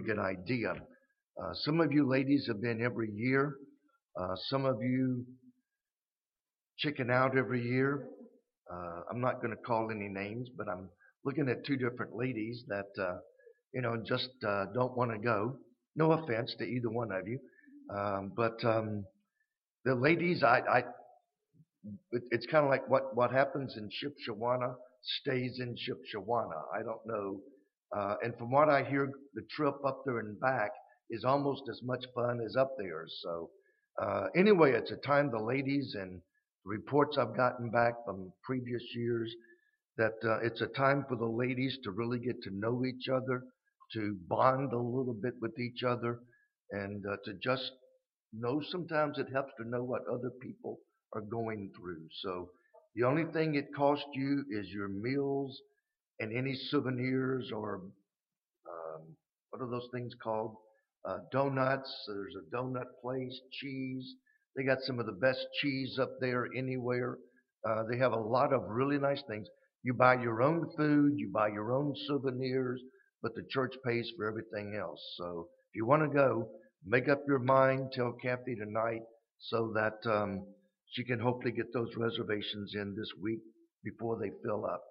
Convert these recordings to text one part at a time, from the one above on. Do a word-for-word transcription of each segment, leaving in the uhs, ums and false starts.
good idea. Uh, some of you ladies have been every year. Uh, some of you chicken out every year. Uh, I'm not going to call any names, but I'm looking at two different ladies that, uh, you know, just uh, don't want to go. No offense to either one of you. Um, but um, the ladies, I, I it, it's kind of like what, what happens in Shipshawana stays in Shipshawana. I don't know. Uh, and from what I hear, the trip up there and back is almost as much fun as up there. So uh, anyway, it's a time the ladies and the reports I've gotten back from previous years that uh, it's a time for the ladies to really get to know each other, to bond a little bit with each other, and uh, to just know sometimes it helps to know what other people are going through. So the only thing it costs you is your meals and any souvenirs or um, what are those things called? Uh, donuts. There's a donut place, cheese. They got some of the best cheese up there anywhere. Uh, they have a lot of really nice things. You buy your own food, you buy your own souvenirs, but the church pays for everything else. So if you want to go, make up your mind, tell Kathy tonight so that um, she can hopefully get those reservations in this week before they fill up.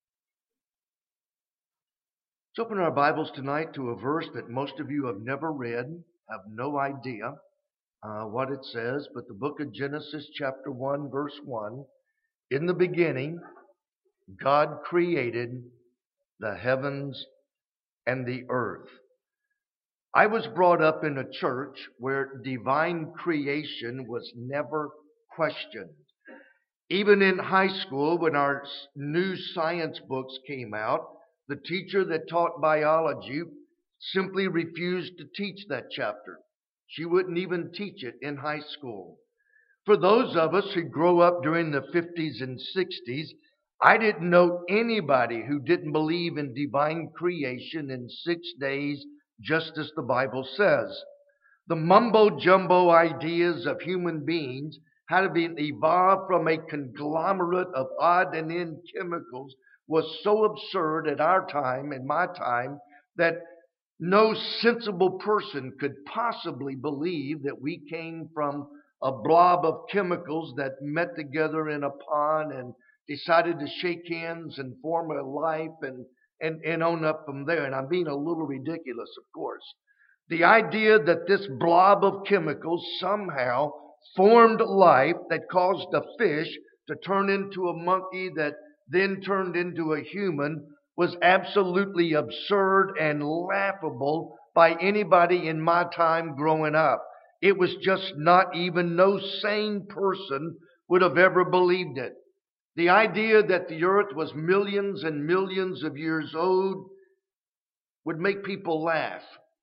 Let's open our Bibles tonight to a verse that most of you have never read, have no idea uh, what it says, but the book of Genesis chapter one, verse one, in the beginning, God created the heavens and the earth. I was brought up in a church where divine creation was never questioned. Even in high school, when our new science books came out, the teacher that taught biology simply refused to teach that chapter. She wouldn't even teach it in high school. For those of us who grew up during the fifties and sixties, I didn't know anybody who didn't believe in divine creation in six days, just as the Bible says. The mumbo-jumbo ideas of human beings had been evolved from a conglomerate of odd and end chemicals was so absurd at our time, in my time, that no sensible person could possibly believe that we came from a blob of chemicals that met together in a pond and decided to shake hands and form a life and, and, and on up from there. And I'm being a little ridiculous, of course. The idea that this blob of chemicals somehow formed life that caused a fish to turn into a monkey that then turned into a human was absolutely absurd and laughable by anybody in my time growing up. It was just not even, no sane person would have ever believed it. The idea that the earth was millions and millions of years old would make people laugh.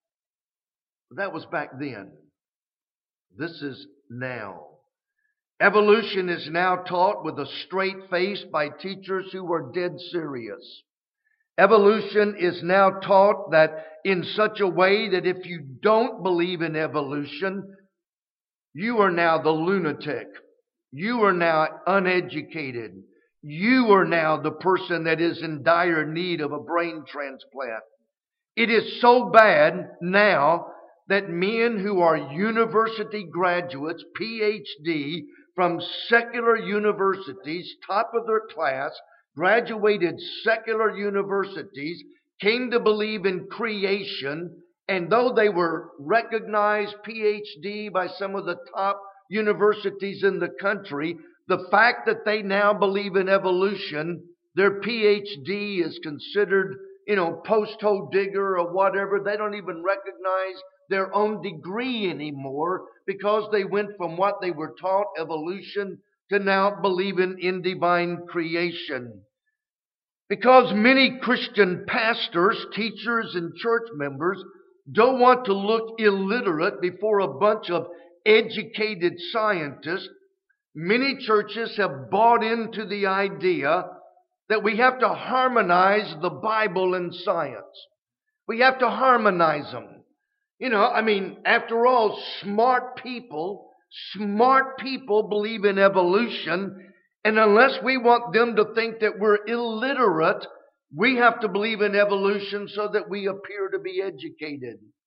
That was back then. This is now. Evolution is now taught with a straight face by teachers who are dead serious. Evolution is now taught that in such a way that if you don't believe in evolution, you are now the lunatic. You are now uneducated. You are now the person that is in dire need of a brain transplant. It is so bad now that men who are university graduates, P H D, from secular universities, top of their class, graduated secular universities, came to believe in creation, and though they were recognized P H D by some of the top universities in the country, the fact that they now believe in evolution, their P H D is considered, you know, post-hole digger or whatever. They don't even recognize their own degree anymore because they went from what they were taught, evolution, to now believing in divine creation. Because many Christian pastors, teachers, and church members don't want to look illiterate before a bunch of educated scientists, many churches have bought into the idea that we have to harmonize the Bible and science. We have to harmonize them. You know, I mean, after all, smart people, smart people believe in evolution, and unless we want them to think that we're illiterate, we have to believe in evolution so that we appear to be educated.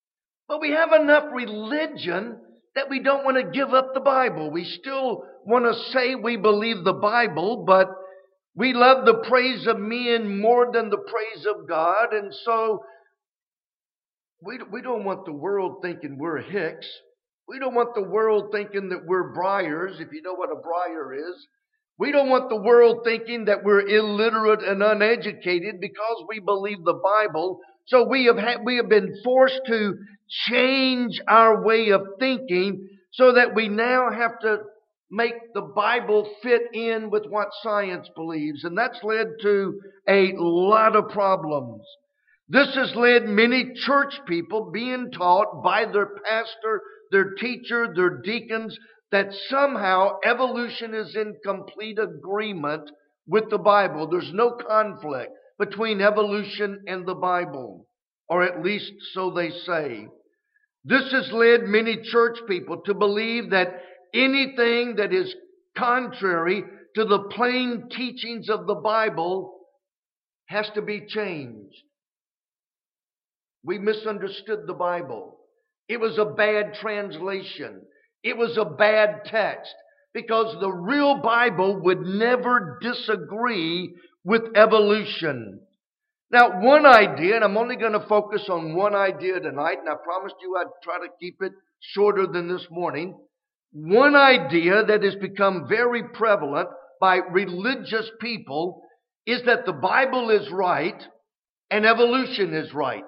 But we have enough religion that we don't want to give up the Bible. We still want to say we believe the Bible, but we love the praise of men more than the praise of God. And so we, we don't want the world thinking we're Hicks. We don't want the world thinking that we're Briars, if you know what a Briar is. We don't want the world thinking that we're illiterate and uneducated because we believe the Bible. So we have had, we have been forced to change our way of thinking so that we now have to make the Bible fit in with what science believes. And that's led to a lot of problems. This has led many church people being taught by their pastor, their teacher, their deacons, that somehow evolution is in complete agreement with the Bible. There's no conflict between evolution and the Bible, or at least so they say. This has led many church people to believe that anything that is contrary to the plain teachings of the Bible has to be changed. We misunderstood the Bible. It was a bad translation. It was a bad text, because the real Bible would never disagree with evolution. Now, one idea, and I'm only going to focus on one idea tonight, and I promised you I'd try to keep it shorter than this morning. One idea that has become very prevalent by religious people is that the Bible is right and evolution is right.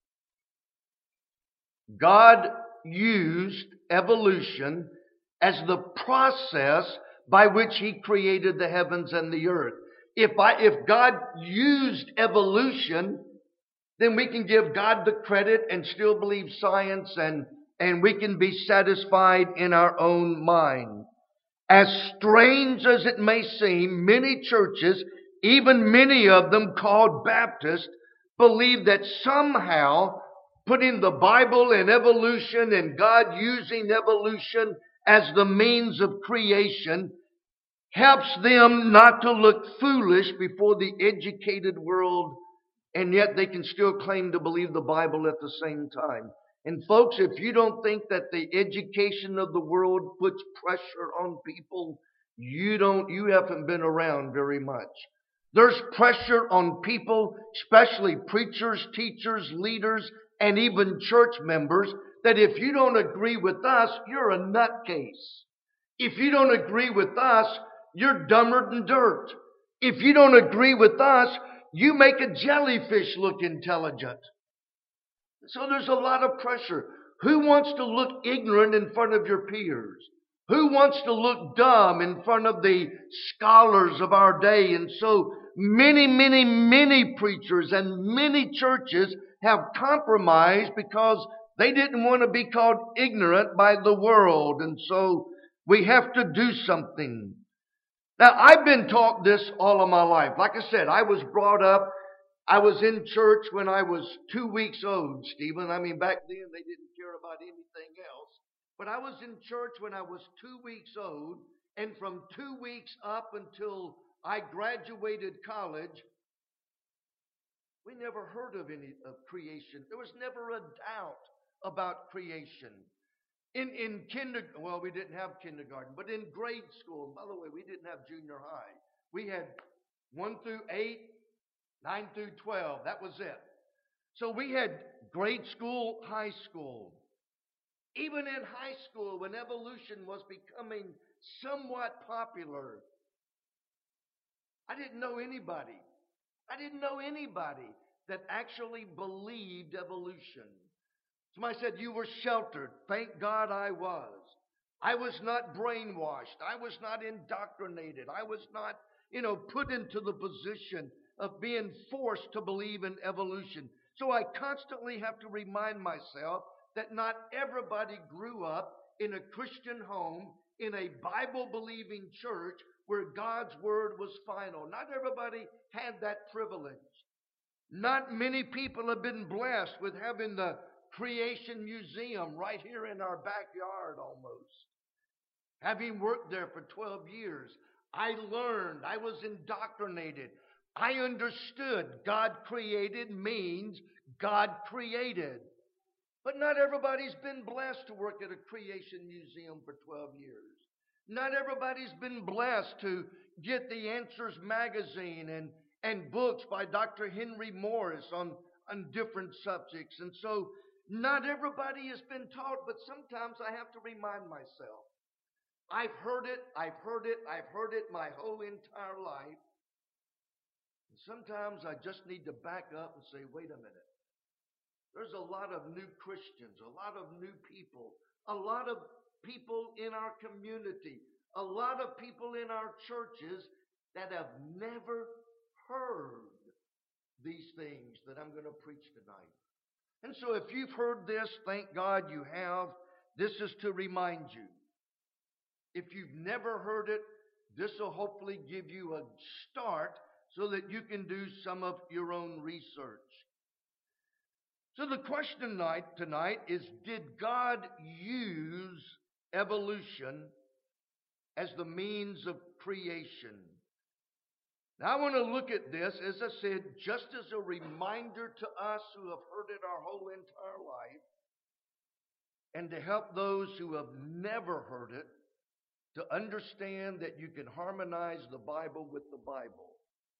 God used evolution as the process by which He created the heavens and the earth. If I, if God used evolution, then we can give God the credit and still believe science, and, and we can be satisfied in our own mind. As strange as it may seem, many churches, even many of them called Baptist, believe that somehow putting the Bible and evolution and God using evolution as the means of creation helps them not to look foolish before the educated world, and yet they can still claim to believe the Bible at the same time. And folks, if you don't think that the education of the world puts pressure on people, you don't, you haven't been around very much. There's pressure on people, especially preachers, teachers, leaders, and even church members, that if you don't agree with us, you're a nutcase. If you don't agree with us, you're dumber than dirt. If you don't agree with us, you make a jellyfish look intelligent. So there's a lot of pressure. Who wants to look ignorant in front of your peers? Who wants to look dumb in front of the scholars of our day? And so many, many, many preachers and many churches have compromised because they didn't want to be called ignorant by the world. And so we have to do something. Now, I've been taught this all of my life. Like I said, I was brought up, I was in church when I was two weeks old, Stephen. I mean, back then they didn't care about anything else. But I was in church when I was two weeks old, and from two weeks up until I graduated college, we never heard of any of creation. There was never a doubt about creation. In in kindergarten, well, we didn't have kindergarten, but in grade school, and by the way, we didn't have junior high. We had one through eight, nine through twelve. That was it. So we had grade school, high school. Even in high school, when evolution was becoming somewhat popular, I didn't know anybody. I didn't know anybody that actually believed evolution. Somebody said, you were sheltered. Thank God I was. I was not brainwashed. I was not indoctrinated. I was not, you know, put into the position of being forced to believe in evolution. So I constantly have to remind myself that not everybody grew up in a Christian home, in a Bible-believing church where God's word was final. Not everybody had that privilege. Not many people have been blessed with having the Creation Museum right here in our backyard almost. Having worked there for twelve years, I learned, I was indoctrinated. I understood God created means God created. But not everybody's been blessed to work at a creation museum for twelve years. Not everybody's been blessed to get the Answers magazine and, and books by Doctor Henry Morris on, on different subjects. And so not everybody has been taught, but sometimes I have to remind myself. I've heard it, I've heard it, I've heard it my whole entire life. And sometimes I just need to back up and say, wait a minute. There's a lot of new Christians, a lot of new people, a lot of people in our community, a lot of people in our churches that have never heard these things that I'm going to preach tonight. And so if you've heard this, thank God you have. This is to remind you. If you've never heard it, this will hopefully give you a start so that you can do some of your own research. So the question tonight, tonight is, did God use evolution as the means of creation? Now I want to look at this, as I said, just as a reminder to us who have heard it our whole entire life, and to help those who have never heard it to understand that you can harmonize the Bible with the Bible.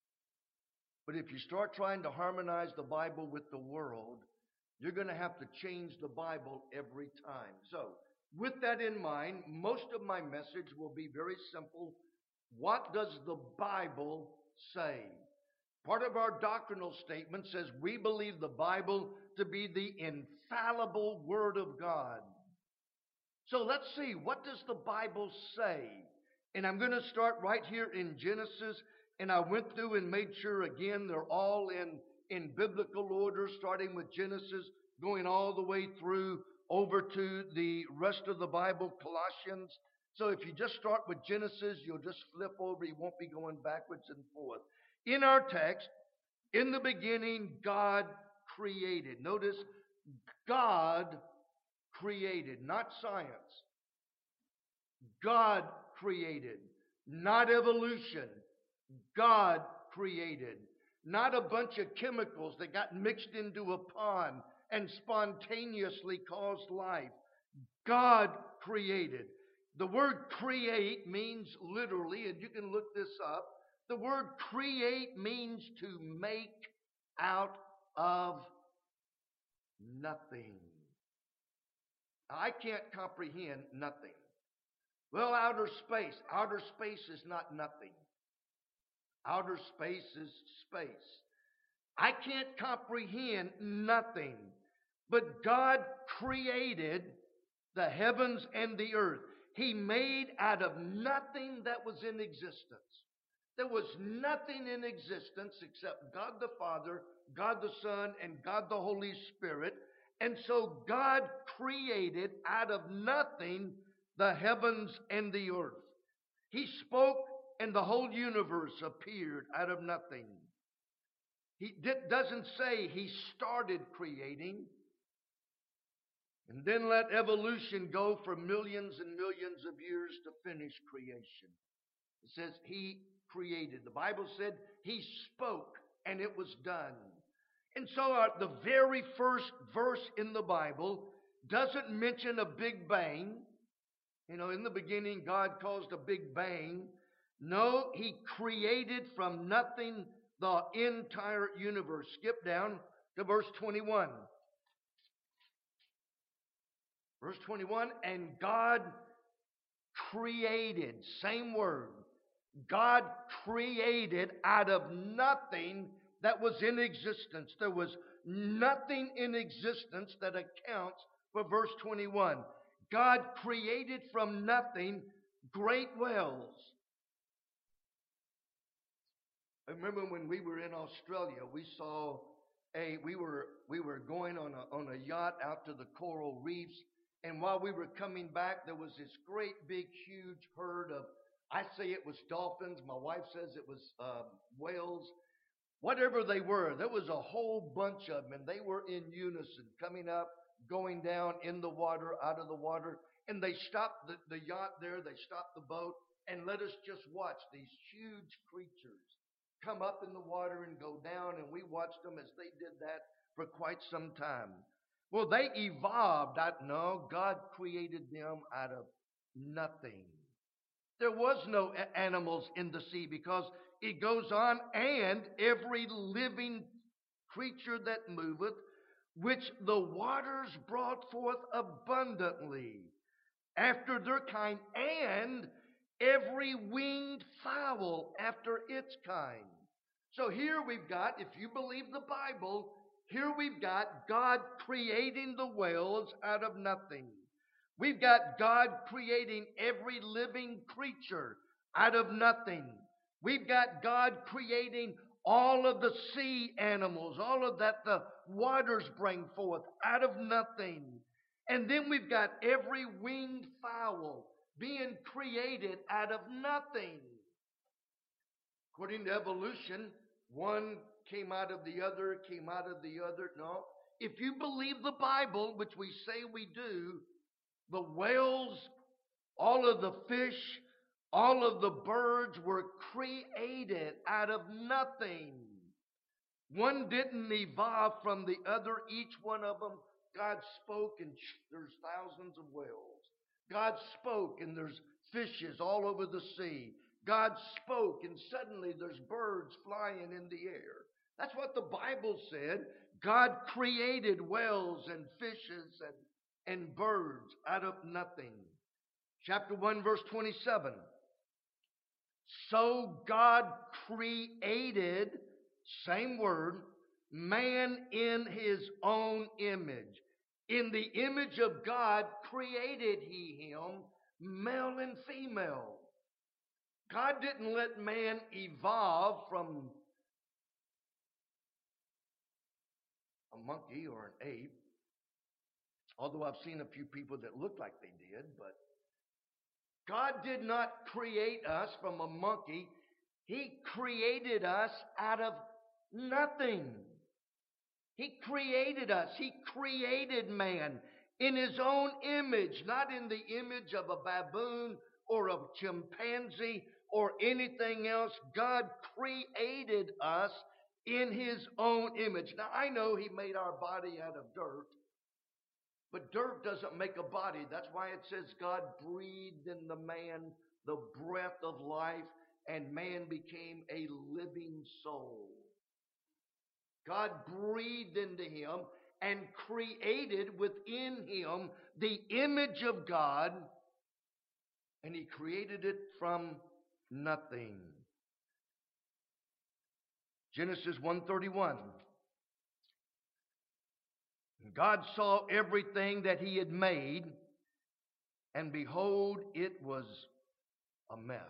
But if you start trying to harmonize the Bible with the world, you're going to have to change the Bible every time. So, with that in mind, most of my message will be very simple. What does the Bible say? Part of our doctrinal statement says we believe the Bible to be the infallible Word of God. So let's see, what does the Bible say? And I'm going to start right here in Genesis, and I went through and made sure, again, they're all in in biblical order, starting with Genesis, going all the way through over to the rest of the Bible, Colossians. So if you just start with Genesis, you'll just flip over. You won't be going backwards and forth. In our text, in the beginning, God created. Notice, God created, not science. God created, not evolution. God created. Not a bunch of chemicals that got mixed into a pond and spontaneously caused life. God created. The word create means literally, and you can look this up, the word create means to make out of nothing. I can't comprehend nothing. Well, outer space. Outer space is not nothing. Outer space is space. I can't comprehend nothing. But God created the heavens and the earth. He made out of nothing that was in existence. There was nothing in existence except God the Father, God the Son, and God the Holy Spirit. And so God created out of nothing the heavens and the earth. He spoke, and the whole universe appeared out of nothing. He doesn't say he started creating and then let evolution go for millions and millions of years to finish creation. It says he created. The Bible said he spoke and it was done. And so uh, the very first verse in the Bible doesn't mention a big bang. You know, in the beginning, God caused a big bang. No, he created from nothing the entire universe. Skip down to verse twenty-one. Verse twenty-one, and God created, same word. God created out of nothing that was in existence. There was nothing in existence that accounts for verse twenty-one. God created from nothing great wells. I remember when we were in Australia, we saw a we were we were going on a on a yacht out to the coral reefs, and while we were coming back, there was this great big huge herd of, I say it was dolphins, my wife says it was uh, whales, whatever they were. There was a whole bunch of them, and they were in unison, coming up, going down, in the water, out of the water, and they stopped the, the yacht there, they stopped the boat, and let us just watch these huge creatures come up in the water and go down, and we watched them as they did that for quite some time. Well, they evolved. I, no, God created them out of nothing. There was no a- animals in the sea because it goes on, and every living creature that moveth, which the waters brought forth abundantly after their kind, and every winged fowl after its kind. So here we've got, if you believe the Bible, here we've got God creating the whales out of nothing. We've got God creating every living creature out of nothing. We've got God creating all of the sea animals, all of that the waters bring forth out of nothing. And then we've got every winged fowl being created out of nothing. According to evolution, one came out of the other, came out of the other. No. If you believe the Bible, which we say we do, the whales, all of the fish, all of the birds were created out of nothing. One didn't evolve from the other. Each one of them, God spoke, and there's thousands of whales. God spoke, and there's fishes all over the sea. God spoke, and suddenly there's birds flying in the air. That's what the Bible said. God created whales and fishes and, and birds out of nothing. Chapter one, verse twenty-seven. So God created, same word, man in his own image. In the image of God created he him, male and female. God didn't let man evolve from a monkey or an ape, although I've seen a few people that look like they did, but God did not create us from a monkey. He created us out of nothing. He created us. He created man in his own image, not in the image of a baboon or a chimpanzee or anything else. God created us in his own image. Now, I know he made our body out of dirt, but dirt doesn't make a body. That's why it says God breathed in the man the breath of life, and man became a living soul. God breathed into him and created within him the image of God, and he created it from nothing. Genesis one thirty-one. God saw everything that he had made, and behold, it was a mess.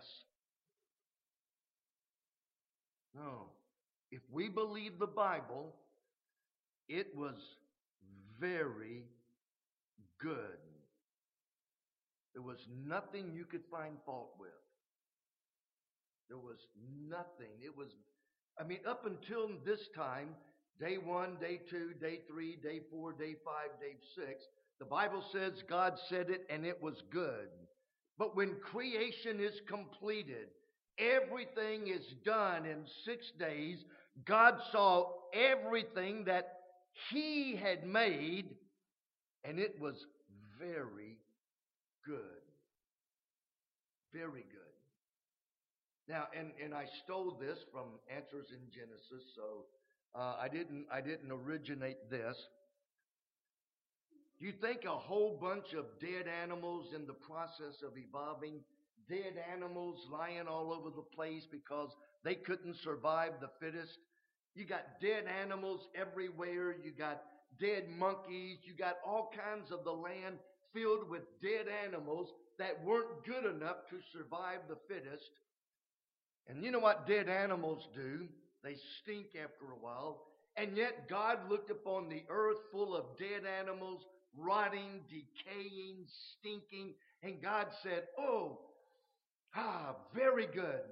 No. If we believe the Bible, it was very good. There was nothing you could find fault with. There was nothing. It was, I mean, up until this time, day one, day two, day three, day four, day five, day six, the Bible says God said it and it was good. But when creation is completed, everything is done in six days. God saw everything that he had made, and it was very good. Very good. Now, and, and I stole this from Answers in Genesis, so uh, I didn't I didn't originate this. Do you think a whole bunch of dead animals in the process of evolving, dead animals lying all over the place because they couldn't survive the fittest? You got dead animals everywhere. You got dead monkeys. You got all kinds of the land filled with dead animals that weren't good enough to survive the fittest. And you know what dead animals do? They stink after a while. And yet God looked upon the earth full of dead animals, rotting, decaying, stinking. And God said, oh, ah, very good.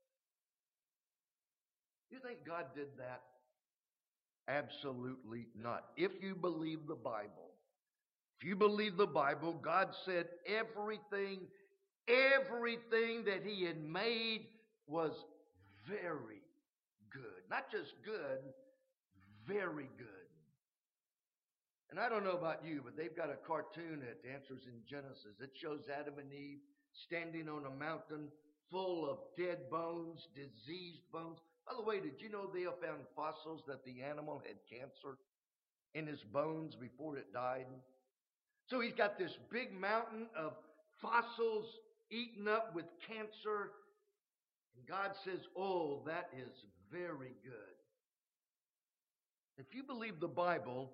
You think God did that? Absolutely not. If you believe the Bible, if you believe the Bible, God said everything, everything that he had made was very good. Not just good, very good. And I don't know about you, but they've got a cartoon that answers in Genesis. It shows Adam and Eve standing on a mountain full of dead bones, diseased bones. By the way, did you know they have found fossils that the animal had cancer in his bones before it died? So he's got this big mountain of fossils eaten up with cancer. And God says, oh, that is very good. If you believe the Bible,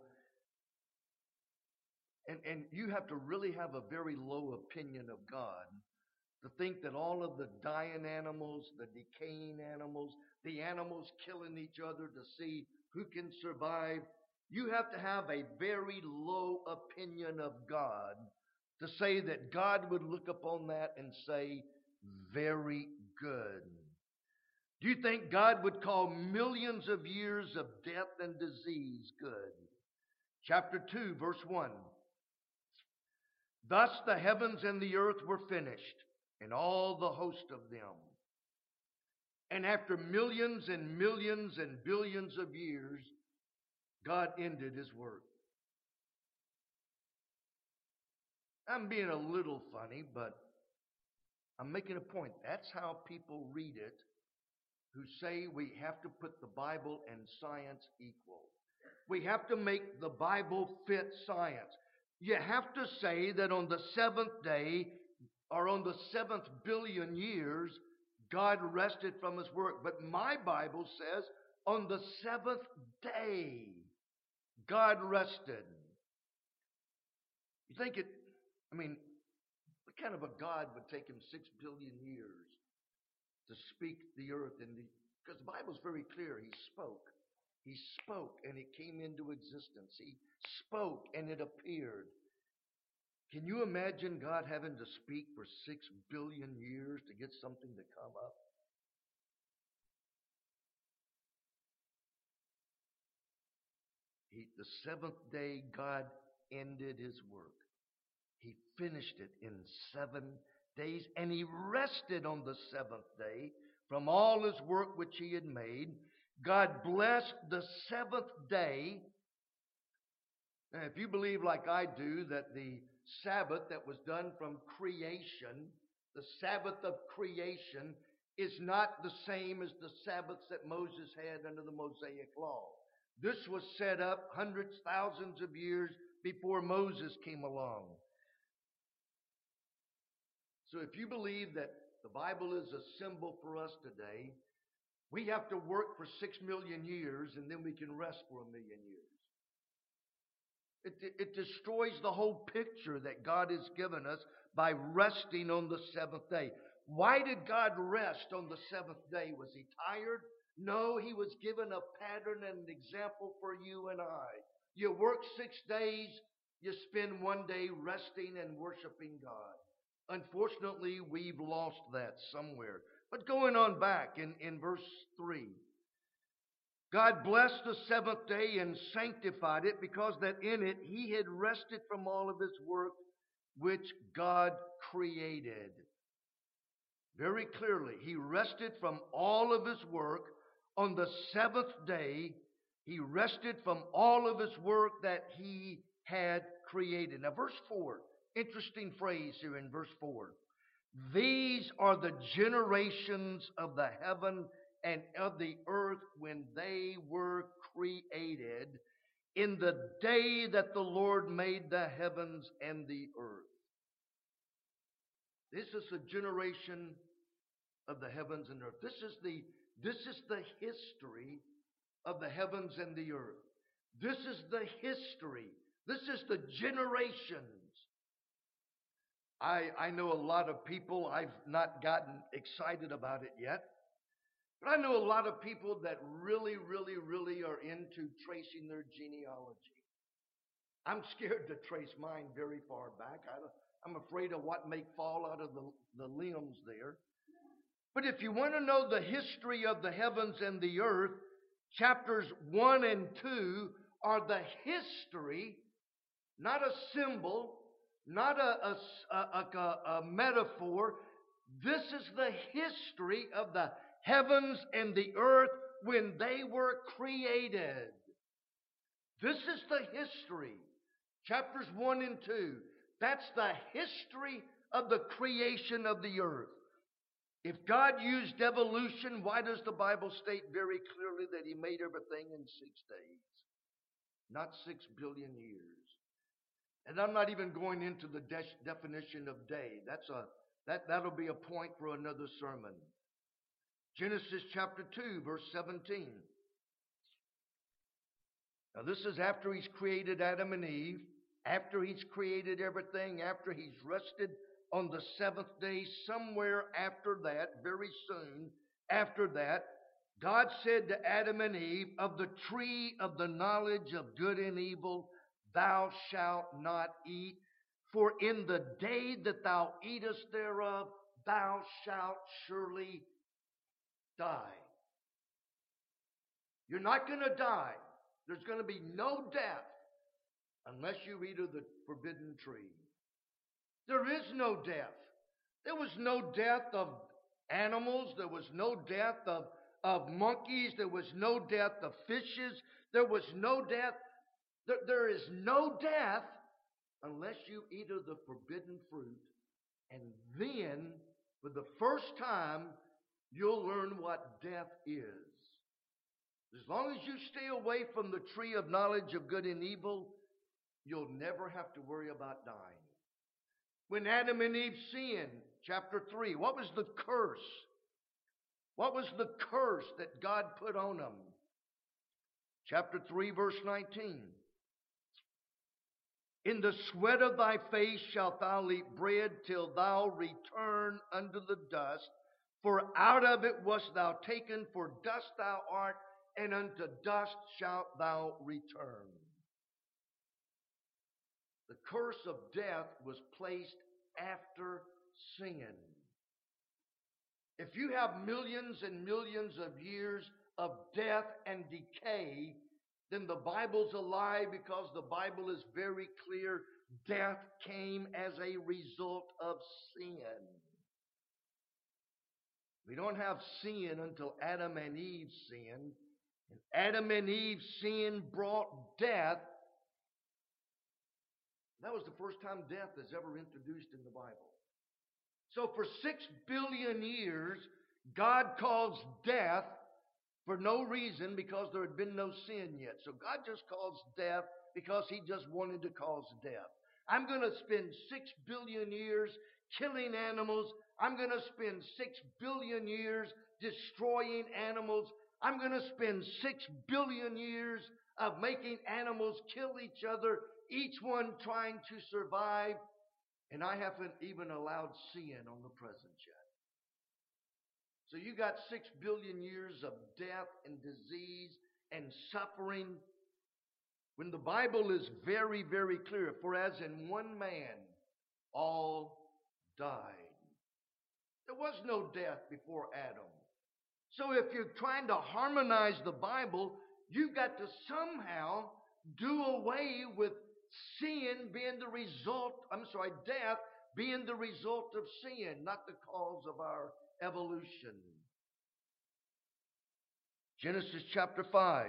and, and you have to really have a very low opinion of God to think that all of the dying animals, the decaying animals, the animals killing each other to see who can survive, you have to have a very low opinion of God to say that God would look upon that and say, very good. Do you think God would call millions of years of death and disease good? Chapter two, verse one. Thus the heavens and the earth were finished, and all the host of them. And after millions and millions and billions of years, God ended his work. I'm being a little funny, but I'm making a point. That's how people read it who say we have to put the Bible and science equal. We have to make the Bible fit science. You have to say that on the seventh day, or on the seventh billion years, God rested from his work. But my Bible says on the seventh day, God rested. You think it, I mean, what kind of a God would take him six billion years to speak the earth? In the, because the Bible's very clear. He spoke. He spoke and it came into existence. He spoke and it appeared. Can you imagine God having to speak for six billion years to get something to come up? He, the seventh day, God ended his work. He finished it in seven days, and he rested on the seventh day from all his work which he had made. God blessed the seventh day. Now, if you believe like I do that the Sabbath that was done from creation, the Sabbath of creation, is not the same as the Sabbaths that Moses had under the Mosaic Law. This was set up hundreds, thousands of years before Moses came along. So if you believe that the Bible is a symbol for us today, we have to work for six million years and then we can rest for a million years. It, it, it destroys the whole picture that God has given us by resting on the seventh day. Why did God rest on the seventh day? Was he tired? No, he was given a pattern and an example for you and I. You work six days, you spend one day resting and worshiping God. Unfortunately, we've lost that somewhere. But going on back in, in verse three. God blessed the seventh day and sanctified it, because that in it he had rested from all of his work which God created. Very clearly, he rested from all of his work. On the seventh day, he rested from all of his work that he had created. Now, verse four, interesting phrase here in verse four. These are the generations of the heaven and of the earth when they were created, in the day that the Lord made the heavens and the earth. This is the generation of the heavens and earth. This is the, this is the history of the heavens and the earth. This is the history. This is the generations. I, I know a lot of people. I've not gotten excited about it yet. But I know a lot of people that really, really, really are into tracing their genealogy. I'm scared to trace mine very far back. I, I'm afraid of what may fall out of the, the limbs there. But if you want to know the history of the heavens and the earth, chapters one and two are the history, not a symbol, not a, a, a, a, a metaphor. This is the history of the heavens and the earth when they were created. This is the history. Chapters one and two. That's the history of the creation of the earth. If God used evolution, why does the Bible state very clearly that He made everything in six days? Not six billion years. And I'm not even going into the de- definition of day. That's a that, that'll be a point for another sermon. Genesis chapter two, verse seventeen. Now this is after He's created Adam and Eve, after He's created everything, after He's rested on the seventh day. Somewhere after that, very soon after that, God said to Adam and Eve, of the tree of the knowledge of good and evil thou shalt not eat, for in the day that thou eatest thereof thou shalt surely die. You're not going to die. There's going to be no death unless you eat of the forbidden tree. There is no death. There was no death of animals. There was no death of, of monkeys. There was no death of fishes. There was no death. There, there is no death unless you eat of the forbidden fruit. And then, for the first time, you'll learn what death is. As long as you stay away from the tree of knowledge of good and evil, you'll never have to worry about dying. When Adam and Eve sinned, chapter three, what was the curse? What was the curse that God put on them? Chapter three, verse nineteen. In the sweat of thy face shalt thou eat bread till thou return unto the dust, for out of it wast thou taken, for dust thou art, and unto dust shalt thou return. The curse of death was placed after sin. If you have millions and millions of years of death and decay, then the Bible's a lie, because the Bible is very clear. Death came as a result of sin. We don't have sin until Adam and Eve sinned. And Adam and Eve's sin brought death. That was the first time death is ever introduced in the Bible. So for six billion years, God caused death for no reason, because there had been no sin yet. So God just caused death because He just wanted to cause death. I'm going to spend six billion years killing animals. I'm going to spend six billion years destroying animals. I'm going to spend six billion years of making animals kill each other, each one trying to survive. And I haven't even allowed sin on the present yet. So you got six billion years of death and disease and suffering, when the Bible is very, very clear. For as in one man all died. There was no death before Adam. So if you're trying to harmonize the Bible, you've got to somehow do away with sin being the result, I'm sorry, death being the result of sin, not the cause of our evolution. Genesis chapter five,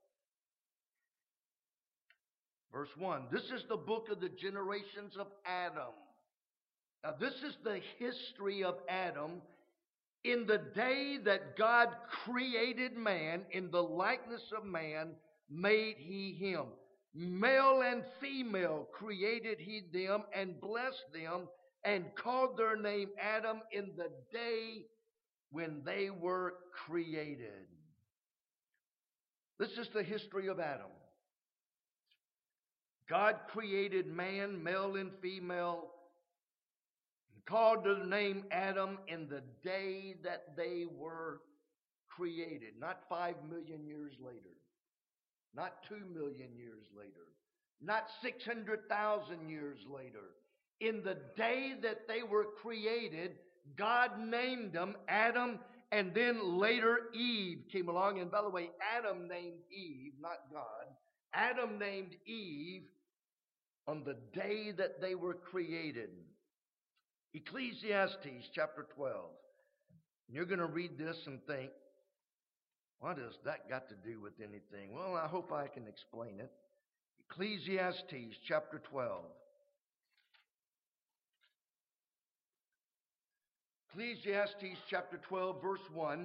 verse one. This is the book of the generations of Adam. Now, this is the history of Adam. In the day that God created man, in the likeness of man made He him. Male and female created He them, and blessed them, and called their name Adam in the day when they were created. This is the history of Adam. God created man, male and female, and called their name Adam in the day that they were created. Not five million years later. Not two million years later. Not six hundred thousand years later. In the day that they were created, God named them Adam, and then later Eve came along. And by the way, Adam named Eve, not God. Adam named Eve on the day that they were created. Ecclesiastes chapter twelve. And you're going to read this and think, what has that got to do with anything? Well, I hope I can explain it. Ecclesiastes chapter twelve. Ecclesiastes chapter twelve, verse one.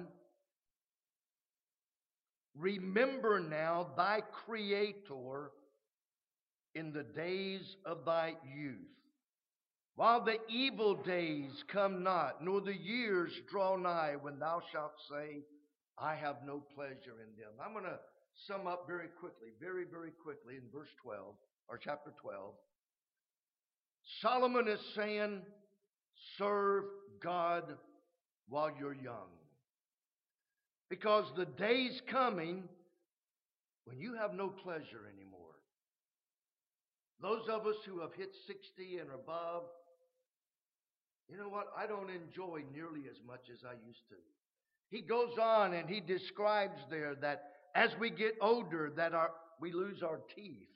Remember now thy Creator in the days of thy youth, while the evil days come not, nor the years draw nigh, when thou shalt say, I have no pleasure in them. I'm going to sum up very quickly, very, very quickly in verse twelve, or chapter twelve. Solomon is saying, serve God while you're young. Because the day's coming when you have no pleasure anymore. Those of us who have hit sixty and above, you know what? I don't enjoy nearly as much as I used to. He goes on and he describes there that as we get older, that our we lose our teeth.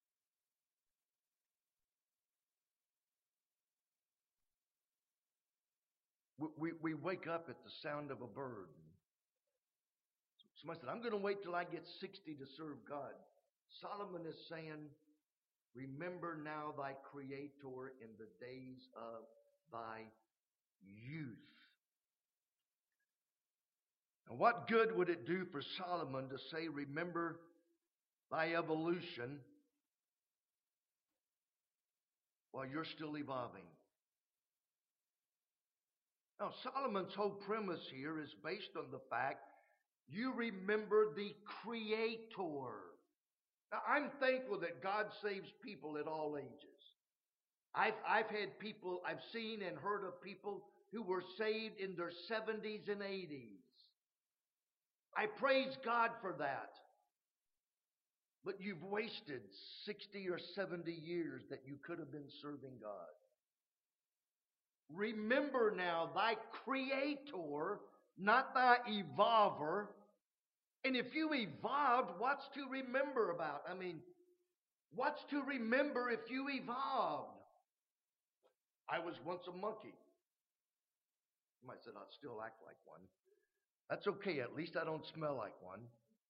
We, we, we wake up at the sound of a bird. Somebody said, I'm going to wait till I get sixty to serve God. Solomon is saying, remember now thy Creator in the days of thy youth. And what good would it do for Solomon to say, remember thy evolution while you're still evolving? Now, Solomon's whole premise here is based on the fact you remember the Creator. Now, I'm thankful that God saves people at all ages. I've, I've had people, I've seen and heard of people who were saved in their seventies and eighties. I praise God for that. But you've wasted sixty or seventy years that you could have been serving God. Remember now thy Creator, not thy evolver. And if you evolved, what's to remember about? I mean, what's to remember if you evolved? I was once a monkey. Somebody said I'd still act like one. That's okay. At least I don't smell like one.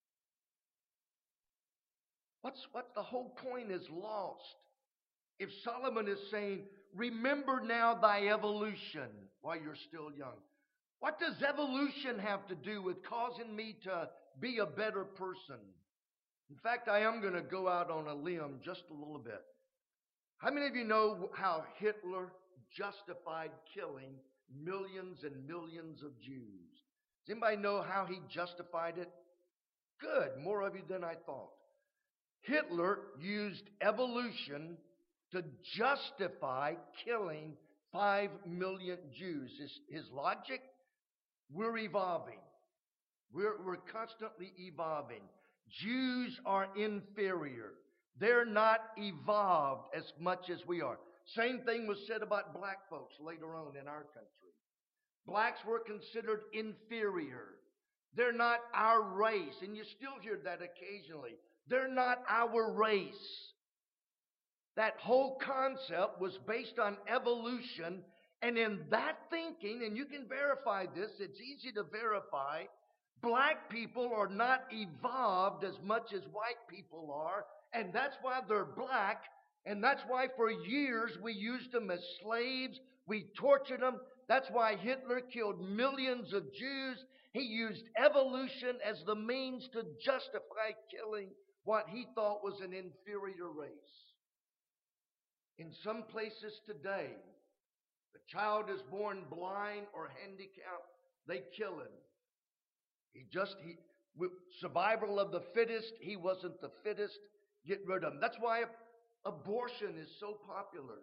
What's what the whole point is lost. If Solomon is saying, remember now thy evolution while you're still young. What does evolution have to do with causing me to be a better person? In fact, I am going to go out on a limb just a little bit. How many of you know how Hitler justified killing millions and millions of Jews? Does anybody know how he justified it? Good, more of you than I thought. Hitler used evolution to justify killing five million Jews. His, his logic, we're evolving. We're, we're constantly evolving. Jews are inferior. They're not evolved as much as we are. Same thing was said about black folks later on in our country. Blacks were considered inferior. They're not our race. And you still hear that occasionally. They're not our race. That whole concept was based on evolution. And in that thinking, and you can verify this, it's easy to verify, black people are not evolved as much as white people are. And that's why they're black. And that's why for years we used them as slaves. We tortured them. That's why Hitler killed millions of Jews. He used evolution as the means to justify killing what he thought was an inferior race. In some places today, the child is born blind or handicapped, they kill him. He just, he, with survival of the fittest, he wasn't the fittest, get rid of him. That's why abortion is so popular.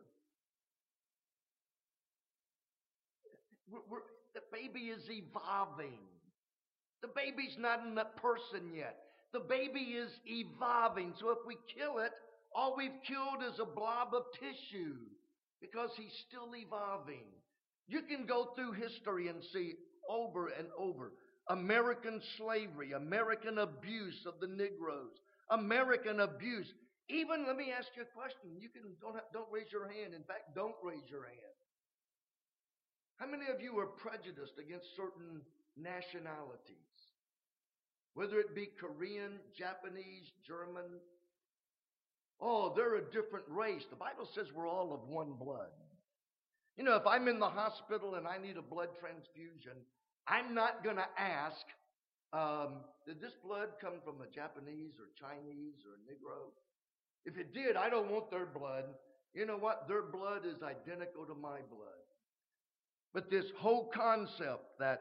We're, we're, the baby is evolving. The baby's not in a person yet. The baby is evolving. So if we kill it, all we've killed is a blob of tissue because he's still evolving. You can go through history and see over and over American slavery, American abuse of the Negroes, American abuse. Even, let me ask you a question. You can don't have, don't raise your hand. In fact, don't raise your hand. How many of you are prejudiced against certain nationalities? Whether it be Korean, Japanese, German, Oh, they're a different race. The Bible says we're all of one blood. You know, if I'm in the hospital and I need a blood transfusion, I'm not going to ask, um, did this blood come from a Japanese or Chinese or a Negro? If it did, I don't want their blood. You know what? Their blood is identical to my blood. But this whole concept that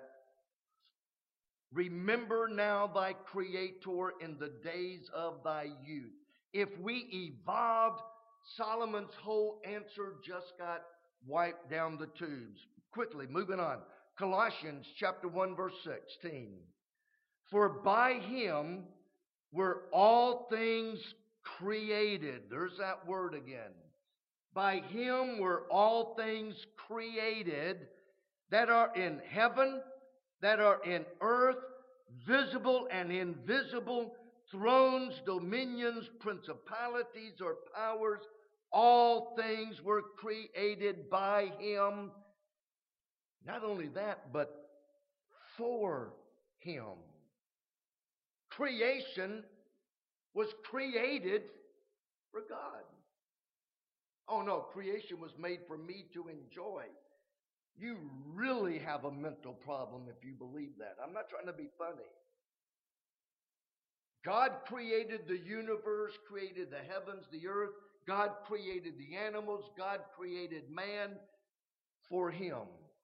remember now thy Creator in the days of thy youth. If we evolved, Solomon's whole answer just got wiped down the tubes. Quickly, moving on. Colossians chapter one, verse sixteen. For by him were all things created. There's that word again. By him were all things created that are in heaven, that are in earth, visible and invisible, thrones, dominions, principalities, or powers. All things were created by him. Not only that, but for him. Creation was created for God. Oh no, creation was made for me to enjoy. You really have a mental problem if you believe that. I'm not trying to be funny. God created the universe, created the heavens, the earth. God created the animals. God created man for him.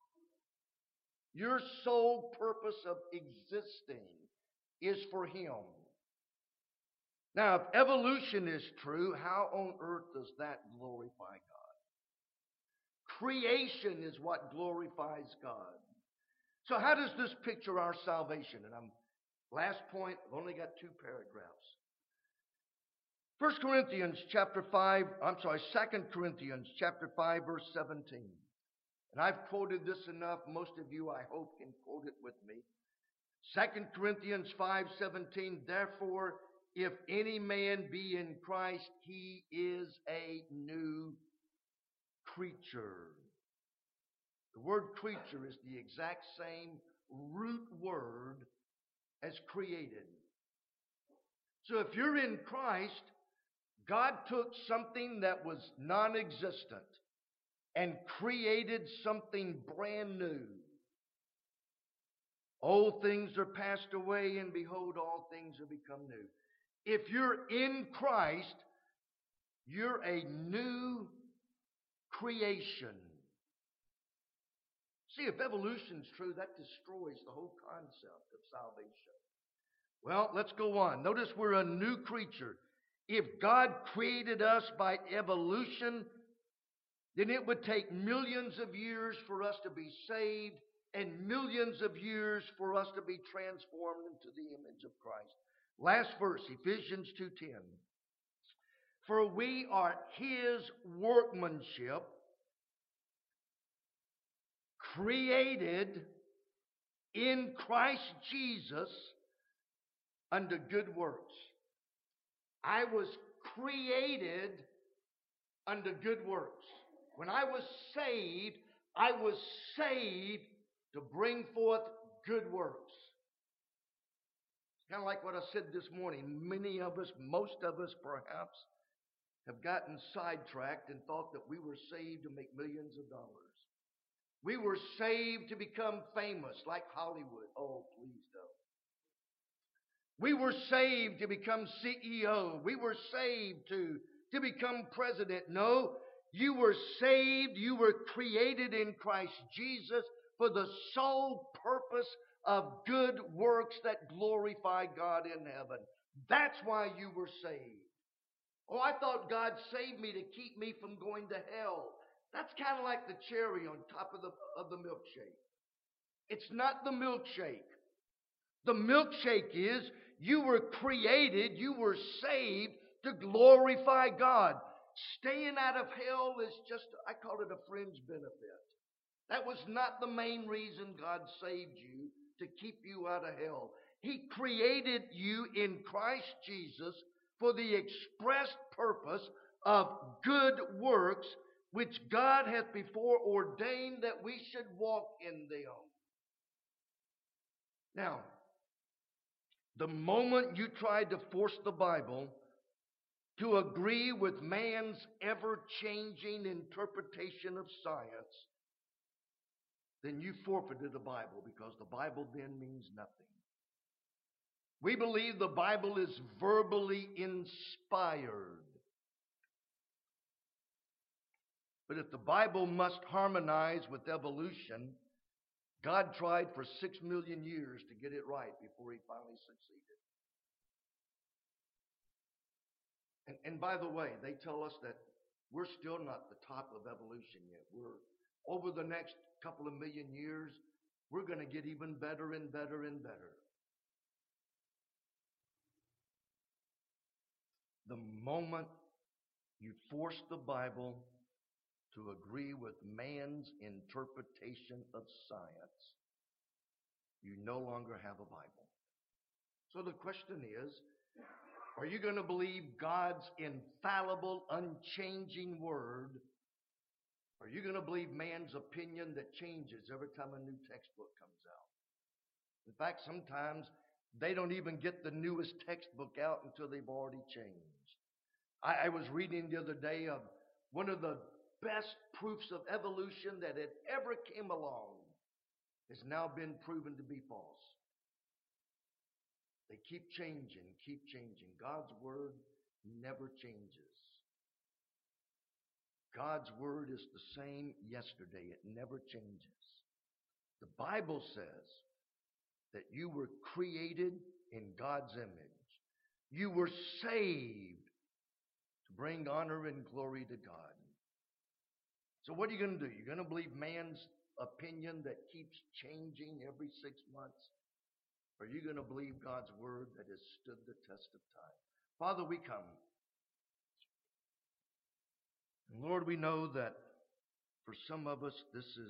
Your sole purpose of existing is for him. Now, if evolution is true, how on earth does that glorify God? Creation is what glorifies God. So how does this picture our salvation? And I'm last point, I've only got two paragraphs. First Corinthians chapter five, I'm sorry, Second Corinthians chapter five, verse seventeen. And I've quoted this enough. Most of you, I hope, can quote it with me. Second Corinthians five seventeen, therefore, if any man be in Christ, he is a new creature. The word creature is the exact same root word as created. So if you're in Christ, God took something that was non-existent and created something brand new. Old things are passed away, and behold, all things are become new. If you're in Christ, you're a new creation. See, if evolution's true, that destroys the whole concept of salvation. Well, let's go on. Notice we're a new creature. If God created us by evolution, then it would take millions of years for us to be saved and millions of years for us to be transformed into the image of Christ. Last verse, Ephesians two ten. For we are his workmanship, created in Christ Jesus unto good works. I was created unto good works. When I was saved, I was saved to bring forth good works. It's kind of like what I said this morning. Many of us, most of us perhaps, have gotten sidetracked and thought that we were saved to make millions of dollars. We were saved to become famous like Hollywood. Oh, please don't. We were saved to become C E O. We were saved to, to become president. No, you were saved. You were created in Christ Jesus for the sole purpose of good works that glorify God in heaven. That's why you were saved. Oh, I thought God saved me to keep me from going to hell. That's kind of like the cherry on top of the, of the milkshake. It's not the milkshake. The milkshake is you were created, you were saved to glorify God. Staying out of hell is just, I call it a fringe benefit. That was not the main reason God saved you, to keep you out of hell. He created you in Christ Jesus for the express purpose of good works, which God hath before ordained that we should walk in them. Now, the moment you tried to force the Bible to agree with man's ever-changing interpretation of science, then you forfeited the Bible, because the Bible then means nothing. We believe the Bible is verbally inspired. But if the Bible must harmonize with evolution, God tried for six million years to get it right before He finally succeeded. And, and by the way, they tell us that we're still not the top of evolution yet. We're over the next couple of million years, we're going to get even better and better and better. The moment you force the Bible to agree with man's interpretation of science, you no longer have a Bible. So the question is, are you going to believe God's infallible, unchanging word? Or are you going to believe man's opinion that changes every time a new textbook comes out? In fact, sometimes they don't even get the newest textbook out until they've already changed. I, I was reading the other day of one of the best proofs of evolution that had ever came along has now been proven to be false. They keep changing, keep changing. God's word never changes. God's word is the same yesterday. It never changes. The Bible says that you were created in God's image. You were saved to bring honor and glory to God. So what are you going to do? You're going to believe man's opinion that keeps changing every six months? Or are you going to believe God's word that has stood the test of time? Father, we come. And Lord, we know that for some of us, this is